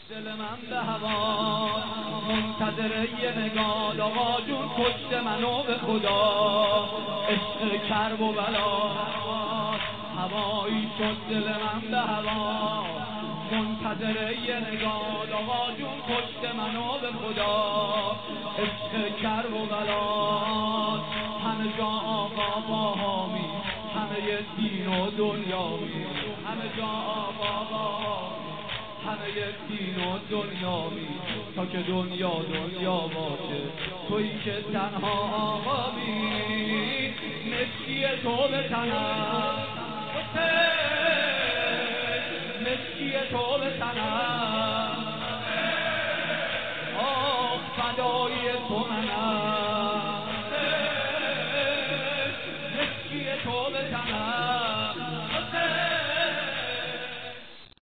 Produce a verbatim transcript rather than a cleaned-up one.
دل من به هوا منتظر یه نگاه، آقا جون کشت منو به خدا. عشق کرب و بلا هوایی شد دل من به هوا منتظر یه نگاه، آقا جون کشت منو به خدا. عشق کرب و بلا همه جا آقا با حامی، همه دین و دنیا می، همه جا آقا با حامی، همه دین و دنیا می. تا که دنیا دنیا باشه تویی که تنها آقا می. مسکی تو به تنم مسکی تو به تنم